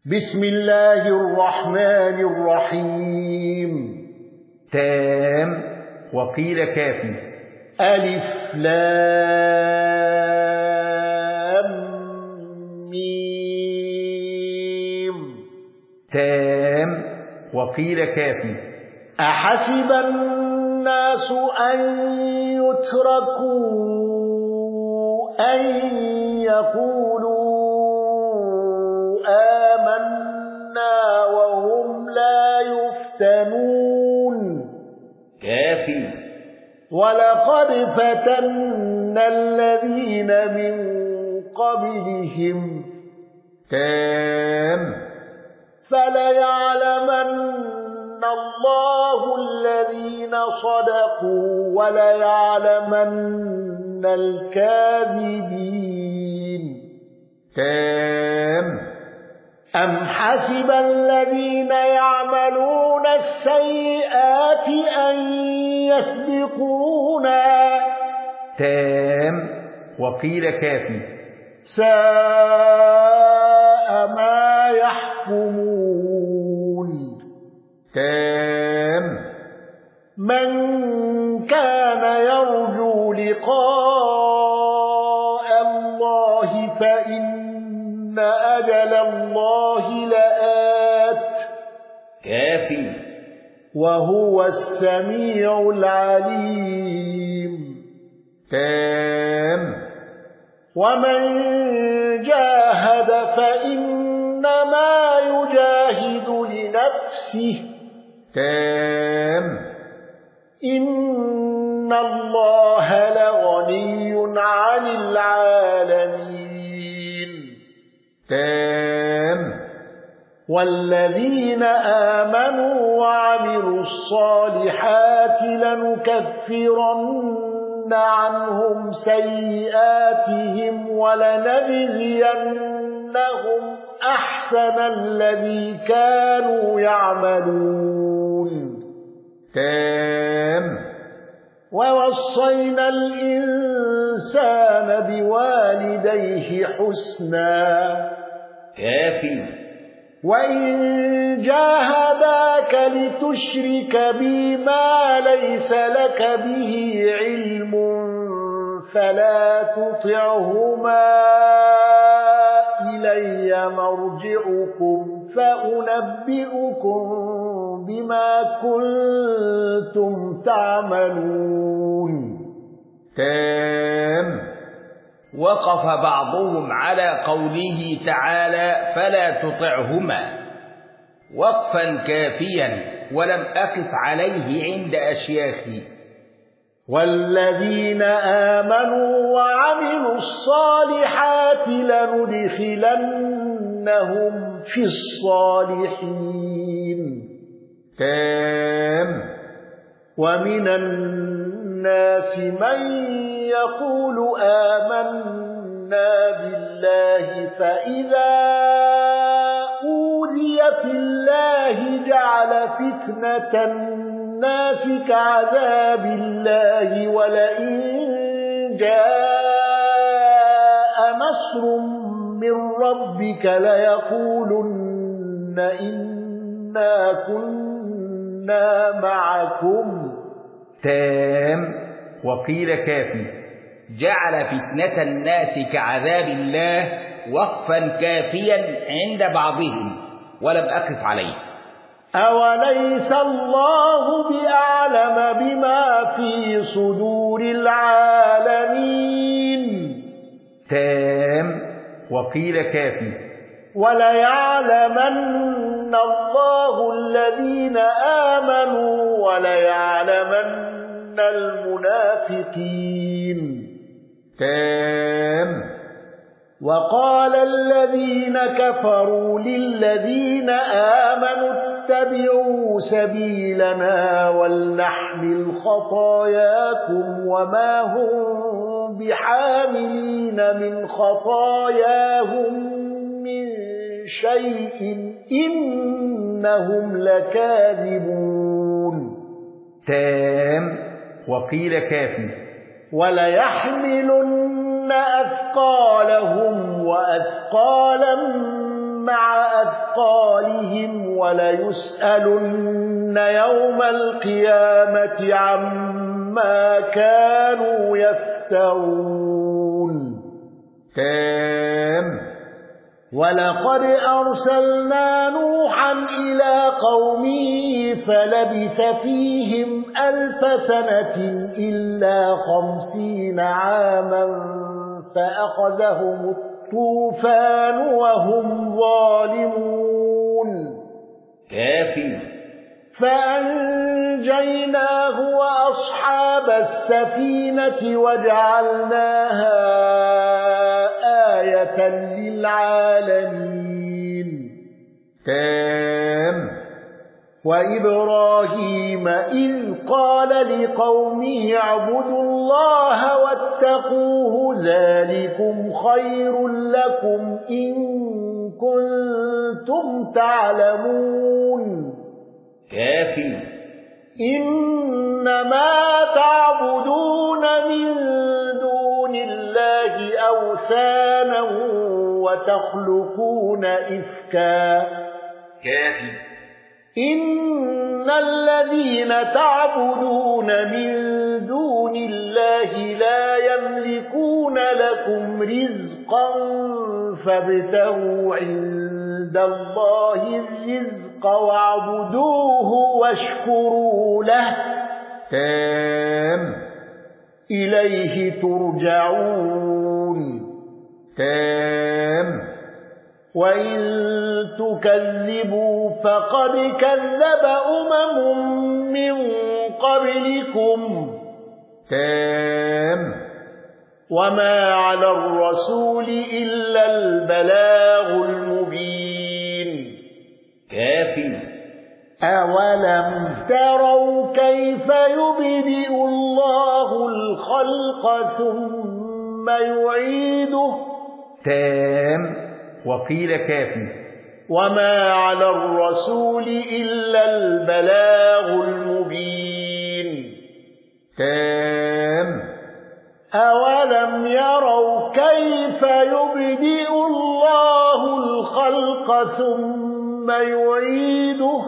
بسم الله الرحمن الرحيم. تام وقيل كافي. ألف لام ميم. تام وقيل كافي. أحسب الناس أن يتركوا أن يقولوا آمنا وهم لا يفتنون. كافي. ولقد فتنا الذين من قبلهم. تام. فليعلمن الله الذين صدقوا وليعلمن الكاذبين. تام. أم حسب الذين يعملون السيئات أن يسبقونا. تام وقيل كافي. ساء ما يحكمون. تام. من كان يرجو لقاء الله فإن أجل الله لآت. كافي. وهو السميع العليم. تام. ومن جاهد فإنما يجاهد لنفسه. تام. إن الله لغني عن العالمين. تام. والذين آمنوا وعملوا الصالحات لنكفرن عنهم سيئاتهم ولنجزينهم أحسن الذي كانوا يعملون. تام. ووصينا الإنسان بوالديه حسنا. كافي. وإن جاهداك لتشرك بي ما ليس لك به علم فلا تطعهما. إلي مرجعكم فأنبئكم بما كنتم تعملون. تام. وقف بعضهم على قوله تعالى فلا تطعهما وقفا كافيا ولم أقف عليه عند أشياخي. والذين آمنوا وعملوا الصالحات لندخلنهم في الصالحين. تام. ومن الناس من يقول آمنا بالله فإذا أوذي في الله جعل فتنة الناس كعذاب الله ولئن جاء نصر من ربك ليقولن إنا كنا معكم. تام وقيل كافي. جعل فتنة الناس كعذاب الله وقفا كافيا عند بعضهم ولم أقف عليه. أوليس الله بأعلم بما في صدور العالمين. تام وقيل كافي. وليعلمن الله الذين آمنوا وليعلمن المنافقين. تام. وقال الذين كفروا للذين آمنوا اتبعوا سبيلنا ولنحمل خطاياكم وما هم بحاملين من خطاياهم من شيء إنهم لكاذبون. تام وقيل كافي. وليحملن أثقالهم وأثقالا مع أثقالهم وليسألن يوم القيامة عما كانوا يفترون. ولقد أرسلنا نوحا إلى قومه فلبث فيهم 1000 سنة إلا 50 عاما فأخذهم الطوفان وهم ظالمون. فأنجيناه وأصحاب السفينة وجعلناها آية للعالمين. وإبراهيم إذ قال لقومه اعبدوا الله واتقوه ذلكم خير لكم إن كنتم تعلمون. إنما تعبدون من دون الله أوثانا وتخلقون إفكا. إن الذين تعبدون من دون الله لا يملكون لكم رزقا فابتغوا عند الله الرزق واعبدوه واشكروا له. إليه ترجعون. وإن تكذبوا فقد كذب من قبلكم. وما على الرسول إلا البلاغ المبين. أولم تروا كيف يبدئ الله الخلق ثم يعيده. وقيل كافي. وما على الرسول إلا البلاغ المبين. أولم يروا كيف يبدئ الله الخلق ثم يعيده.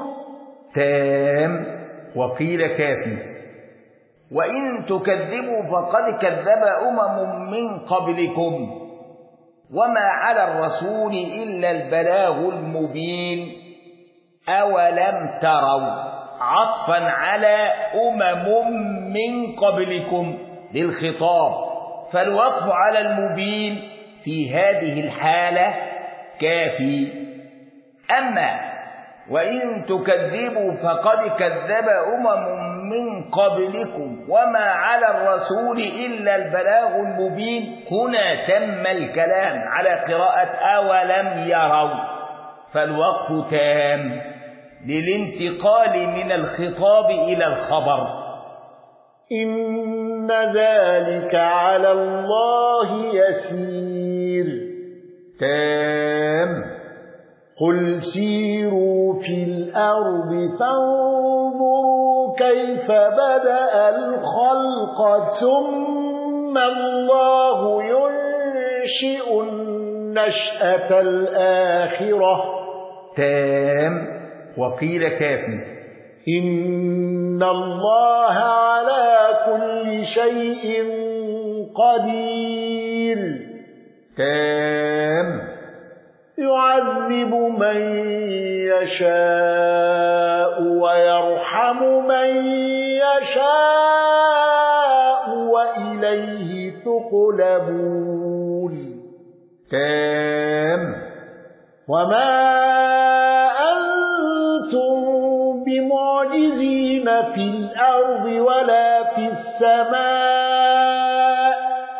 وقيل كافي. وإن تكذبوا فقد كذب من قبلكم وما على الرسول إلا البلاغ المبين. أولم تروا عطفا على من قبلكم للخطاب، فالوقف على المبين في هذه الحالة كافي. أما وإن تكذبوا فقد كذب من قبلكم وما على الرسول إلا البلاغ المبين، هنا تم الكلام على قراءة أولم يروا، فالوقف تام للانتقال من الخطاب إلى الخبر. إن ذلك على الله يسير. قل سيروا في الأرض فانظروا كيف بدأ الخلق ثم الله ينشئ النشأة الآخرة. وقيل كافي. إن الله على كل شيء قدير. يعذب من يشاء ويرحم من يشاء وإليه تقلبون. وما أنتم بمعجزين في الأرض ولا في السماء.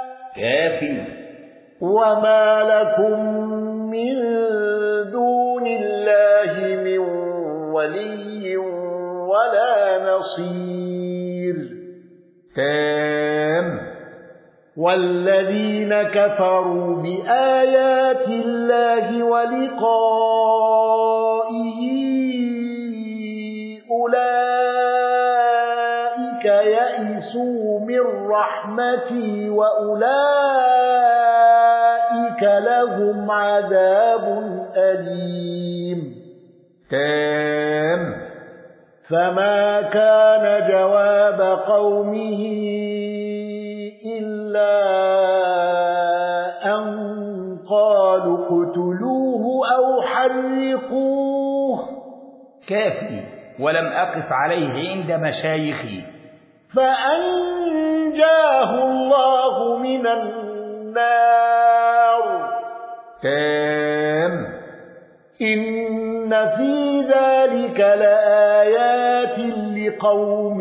وما لكم من دون الله من ولي ولا نصير. والذين كفروا بآيات الله ولقائه أولئك يئسوا من رحمتي وأولئك لهم لهم عذاب أليم تام. فما كان جواب قومه إلا أن قالوا اقتلوه أو حرقوه. كافي. ولم أقف عليه عند مشايخي. فأنجاه الله من النار. تام. إن في ذلك لآيات لقوم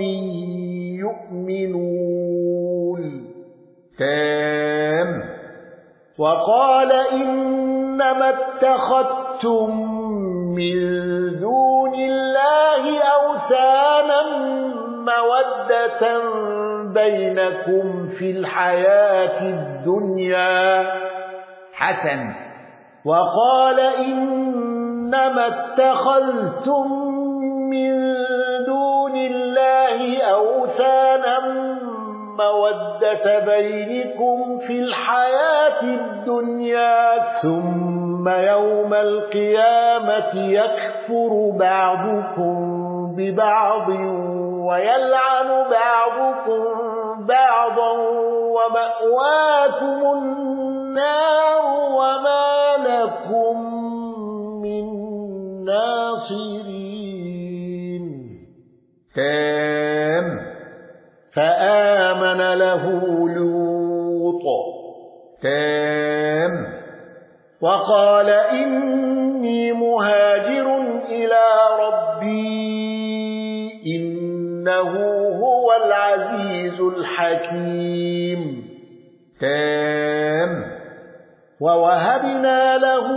يؤمنون. تام. وقال إنما اتخذتم من دون الله أوثانا مودة بينكم في الحياة الدنيا. حسن. وقال إنما اتخذتم من دون الله أوثانا مودة بينكم في الحياة الدنيا ثم يوم القيامة يكفر بعضكم ببعض ويلعن بعضكم بعضا ومأواكم النار وما لكم من ناصرين. تام. فآمن له لوط. تام. وقال إني مهاجر إلى ربي إنه هو العزيز الحكيم. تام. ووهبنا له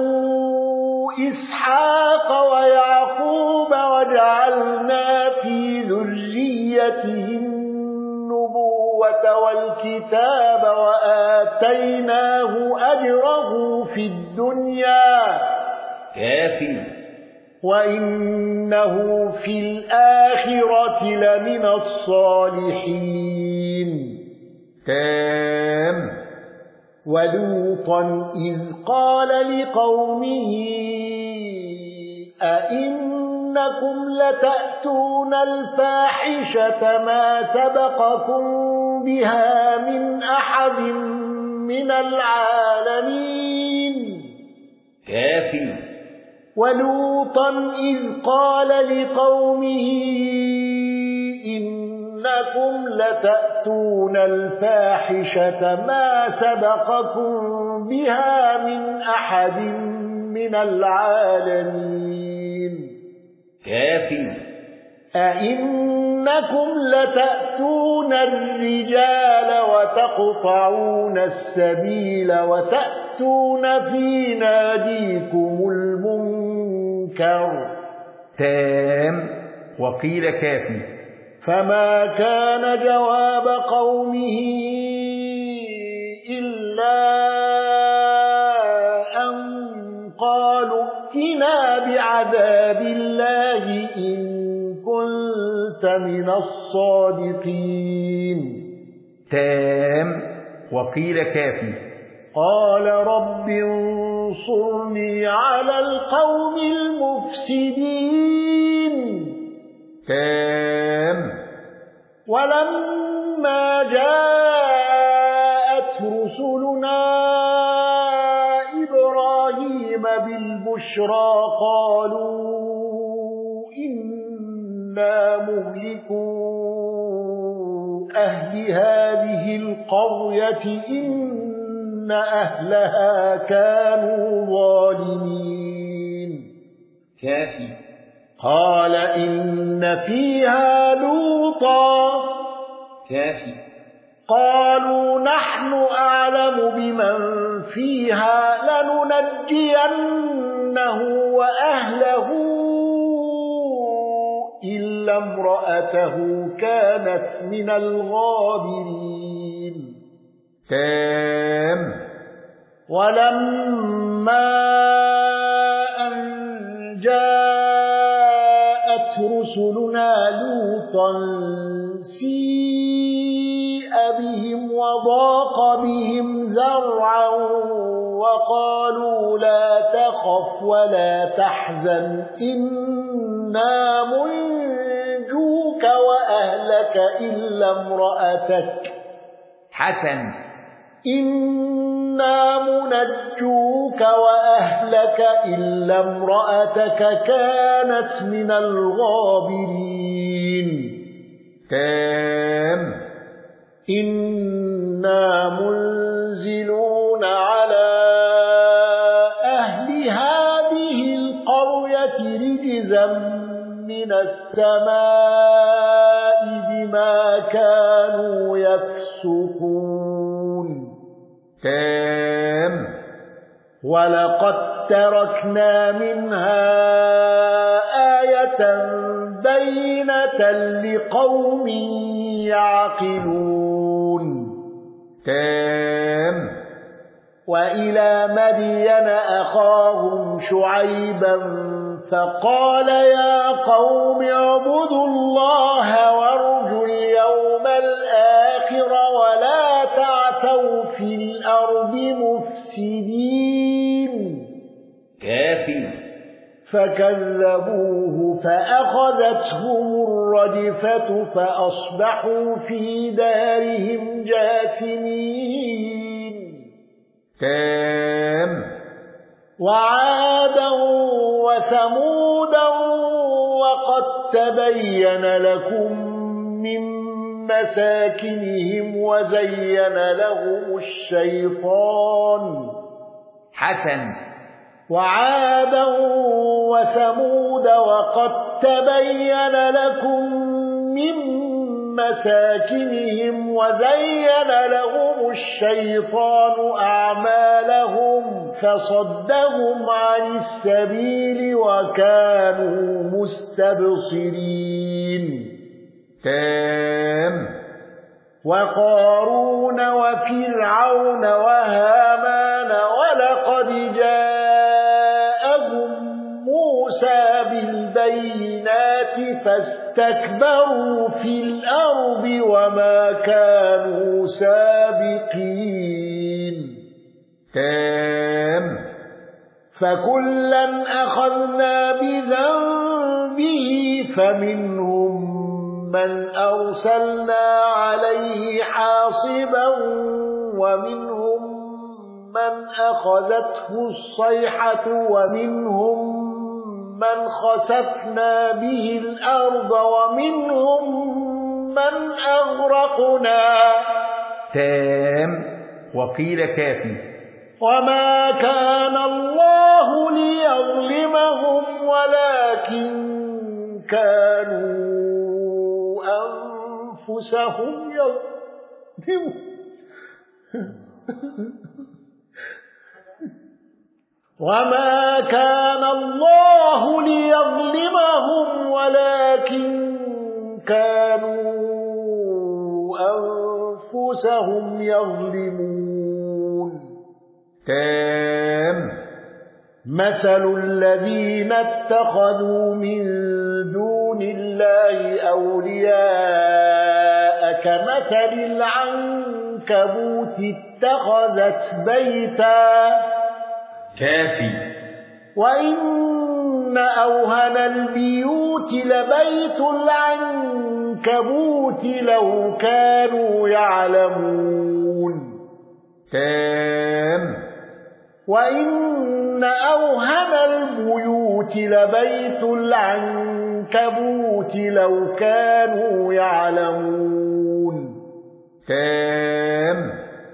إسحاق ويعقوب وجعلنا في ذريته النبوة والكتاب وآتيناه أجره في الدنيا. كافي. وإنه في الآخرة لمن الصالحين. تام. ولوطا إذ قال لقومه أئنكم لتأتون الفاحشة ما سبقكم بها من أحد من العالمين. كافي. ولوطا إذ قال لقومه إنكم لتأتون الفاحشة ما سبقكم بها من أحد من العالمين. كافي. أئنكم لتأتون الرجال وتقطعون السبيل وتأتون في ناديكم المنكر. تام. وقيل كافي. فما كان جواب قومه إلا أن قالوا ائتنا بعذاب الله إن كنت من الصادقين. تام. وقيل كافي. قال رب انصرني على القوم المفسدين. تام. ولما جاءت رسلنا إبراهيم بالبشرى قالوا إنا مهلكو أهل هذه القرية إن أهلها كانوا ظالمين. كافي. قال إن فيها لوطا. كافي. قالوا نحن أعلم بمن فيها لننجينه وأهله إلا امرأته كانت من الغابرين. تام. ولما أن جاءت رسلنا لوطا سيء بهم وضاق بهم ذرعا وقالوا تخف ولا تحزن إنا منجوك وأهلك إلا امرأتك حسن إنا منجوك وأهلك إلا امرأتك كانت من الغابرين تام إنا منزلون على أهل هذه القرية رجزا من السماء بما كانوا يفسقون تام ولقد تركنا منها آية بينة لقوم يعقلون تام وإلى مدين أخاهم شعيبا فقال يا قوم اعبدوا الله وارجوا اليوم الآخر ولا تعثوا في الأرض مفسدين كافي فكذبوه فأخذتهم الرجفة فأصبحوا في دارهم جاثمين تام وعادا وثمودا وقد تبين لكم من مساكنهم وزين لهم الشيطان حسن وعادا وثمود وقد تبين لكم من مساكنهم وزين لهم الشيطان أعمالهم فصدهم عن السبيل وكانوا مستبصرين تام وقارون وفرعون وهامان ولقد جاءهم موسى بالبينات فاستكبروا في الأرض وما كانوا سابقين تام فكلا أخذنا بذنبه فمنهم من أرسلنا عليه حاصبا ومنهم من أخذته الصيحة ومنهم من خسفنا به الأرض ومنهم من أغرقنا تام وقيل كافي وما كان الله ليظلمهم ولكن كانوا أنفسهم يظلمون وما كان الله ليظلمهم ولكن كانوا أنفسهم يظلمون تام مثل الذين اتخذوا من دون الله أولياء كمثل العنكبوت اتخذت بيتا كافي وإن أوهن البيوت لبيت العنكبوت لو كانوا يعلمون تام وإن أوهن البيوت لبيت العنكبوت لو كانوا يعلمون تام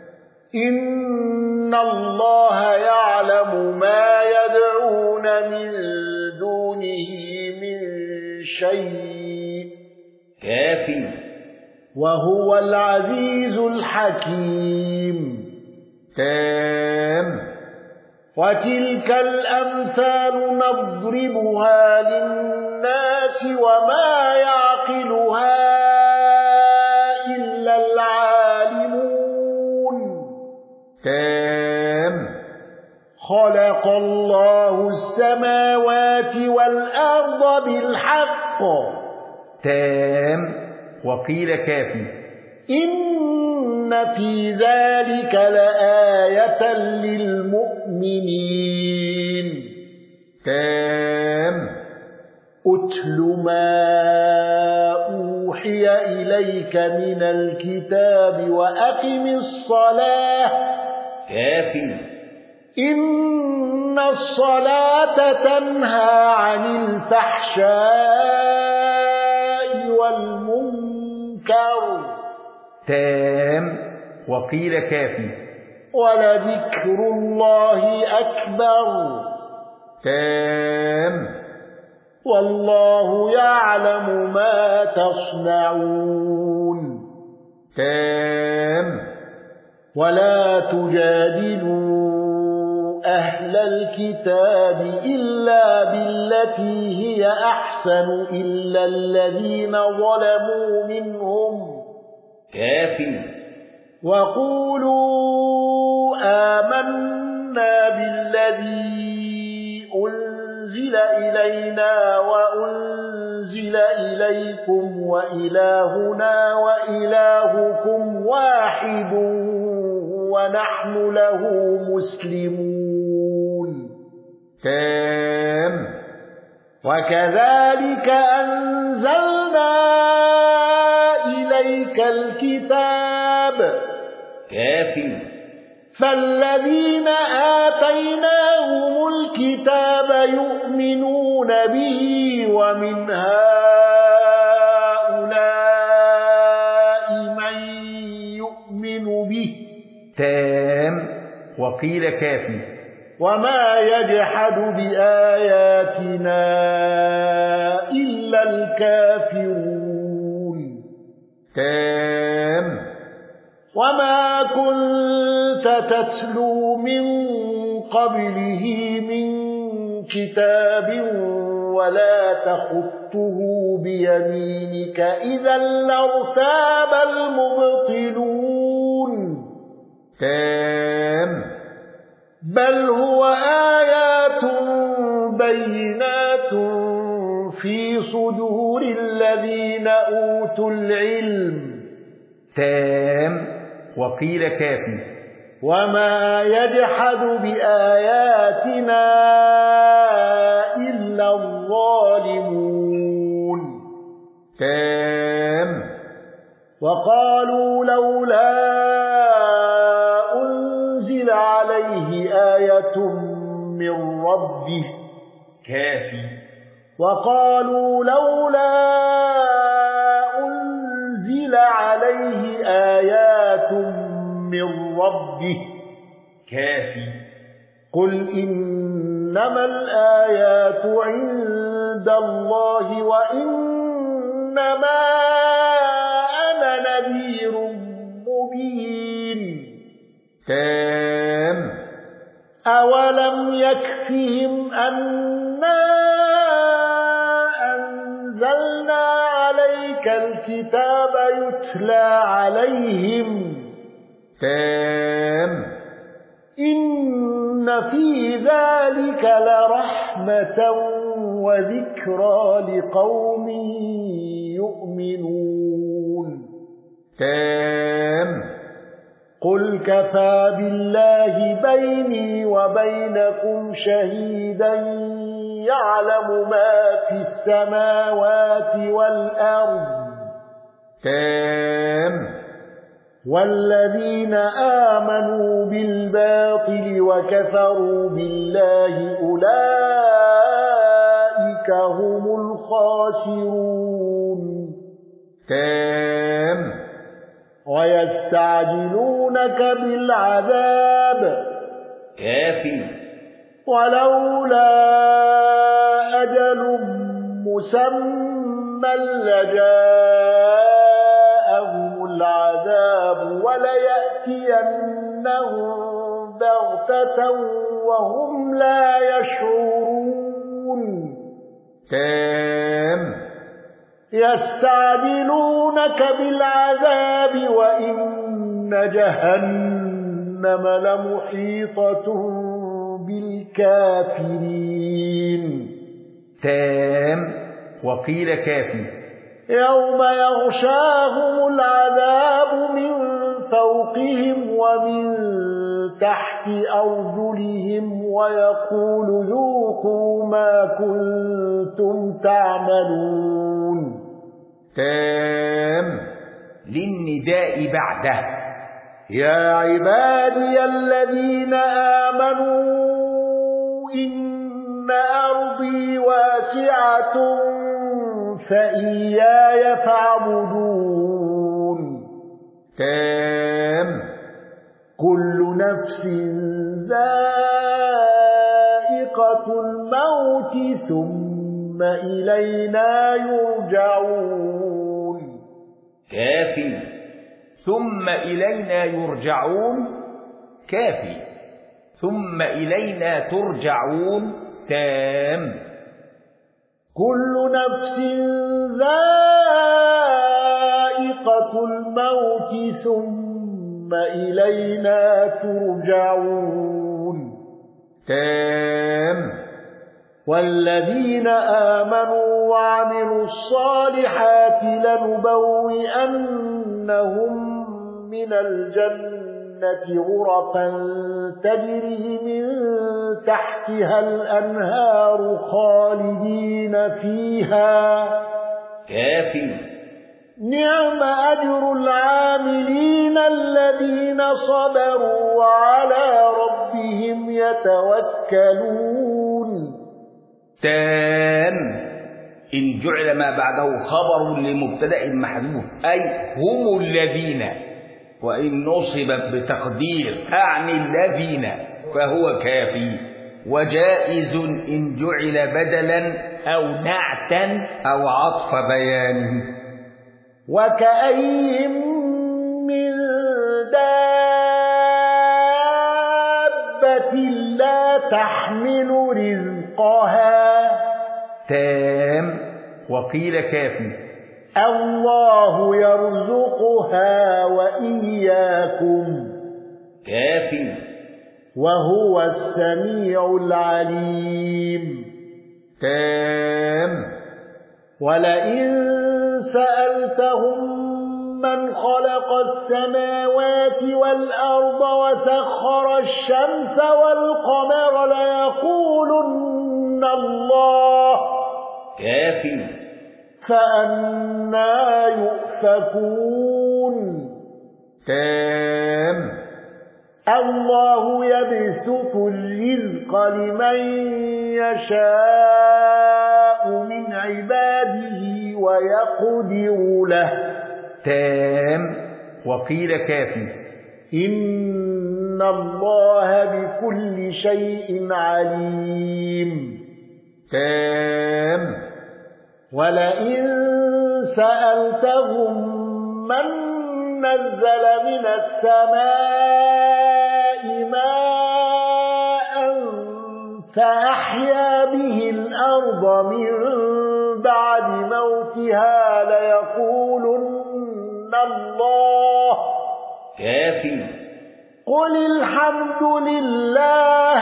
إن الله يعلم ما يدعون من دونه من شيء كافي وهو العزيز الحكيم تام وتلك الأمثال نضربها للناس وما يعقلها إلا العالمون تام خلق الله السماوات والأرض بالحق تام وقيل كافي إن في ذلك لآية للمؤمنين تام أتل ما أوحي إليك من الكتاب وأقم الصلاة كافي إن الصلاة تنهى عن الفحشاء والمنكر تام وقيل كافي ولذكر الله أكبر تام والله يعلم ما تصنعون تام ولا تجادلوا أهل الكتاب إلا بالتي هي أحسن إلا الذين ظلموا منهم كافي وقولوا آمنا بالذي أنزل إلينا وأنزل إليكم وإلهنا وإلهكم واحد ونحن له مسلمون تام وكذلك أنزلنا إليك الكتاب كافي فالذين آتيناهم الكتاب يؤمنون به ومن هؤلاء من يؤمن به تام وقيل كافي وما يجحد بآياتنا إلا الكافرون تام وما كنت تتلو من قبله من كتاب ولا تخطه بيمينك إذا لارتاب المبطلون تام بل هو آيات بينات في صدور الذين أوتوا العلم تام وقيل كافي وما يجحد بآياتنا إلا الظالمون تام وقالوا لولا أنزل عليه آية من ربه كافي وقالوا لولا أنزل عليه آيات من ربه كافي قل إنما الآيات عند الله وإنما أنا نذير مبين تام أولم يكفهم أنا أنزلنا عليك الكتاب يتلى عليهم تام إن في ذلك لرحمة وذكرى لقوم يؤمنون تام قل كفى بالله بيني وبينكم شهيدا يعلم ما في السماوات والأرض تام والذين آمنوا بالباطل وكفروا بالله أولئك هم الخاسرون تام ويستعجلونك بالعذاب كافي ولولا أجل مسمى لجاءهم العذاب وليأتينهم بغتة وهم لا يشعرون تام يستعجلونك بالعذاب وإن جهنم لمحيطة بالكافرين تام وقيل كافي يوم يغشاهم العذاب من فوقهم ومن تحت تحت أرجلهم ويقول ذوقوا ما كنتم تعملون تام للنداء بعده. يا عبادي الذين آمنوا إن أرضي واسعة فإياي فاعبدون تام كل نفس ذائقة الموت ثم إلينا يرجعون كافي ثم إلينا يرجعون كافي ثم إلينا ترجعون تام كل نفس ذائقة الموت ثم إلينا ترجعون تام والذين آمنوا وعملوا الصالحات لنبوئنهم من الجنة غرفا تجري من تحتها الأنهار خالدين فيها كافي نعم أجر العاملين الذين صبروا وعلى ربهم يتوكلون تام إن جعل ما بعده خبر لمبتدأ محذوف أي هم الذين، وإن نصبت بتقدير أعني الذين فهو كافي، وجائز إن جعل بدلا أو نعتا أو عطف بيان. وكأين من دابة لا تحمل رزقها تام وقيل كافي الله يرزقها وإياكم كافي وهو السميع العليم تام ولئن سألتهم من خلق السماوات والأرض وسخر الشمس والقمر ليقولن الله كافي فأنى يؤفكون تام الله يبسط الرزق لمن يشاء من عباده ويقدر له تام وقيل كافي إن الله بكل شيء عليم تام ولئن سألتهم من نزل من السماء ماء فأحيا به الأرض من بعد موتها ليقولن الله كافي قل الحمد لله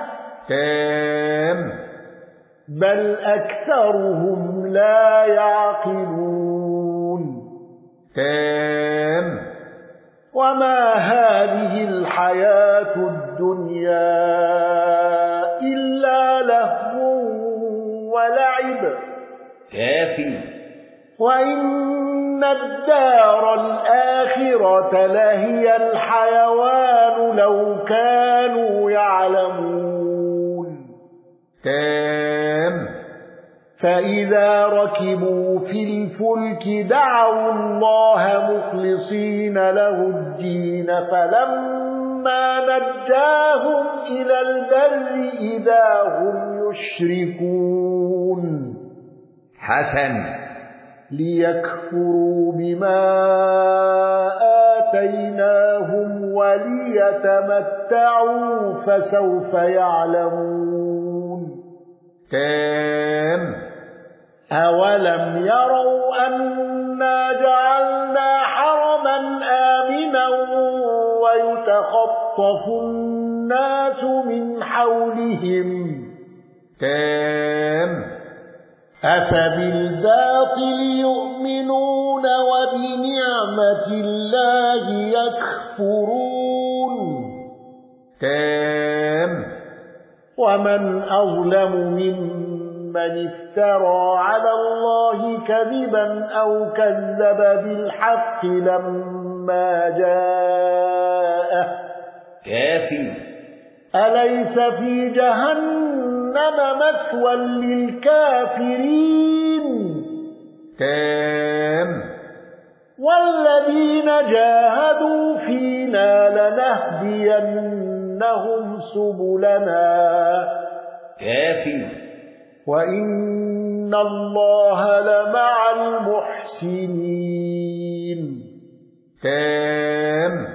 تام بل أكثرهم لا يعقلون تام وما هذه الحياة الدنيا إلا لهو ولعب كافي وإن الدار الآخرة لهي الحيوان لو كانوا يعلمون تام فإذا ركبوا في الفلك دعوا الله مخلصين له الدين فلما نجاهم إلى البر إذا هم يشركون حسن ليكفروا بما آتيناهم وليتمتعوا فسوف يعلمون تام أولم يروا أنا جعلنا حرما آمنا ويتخطف الناس من حولهم تام أفبالباطل يؤمنون وبنعمة الله يكفرون تام. ومن أظلم ممن افترى على الله كذبا أو كذب بالحق لما جاءه كافي. أليس في جهنم مثوى للكافرين تام. والذين جاهدوا فينا لنهدينهم سبلنا كافي. وإن الله لمع المحسنين تام.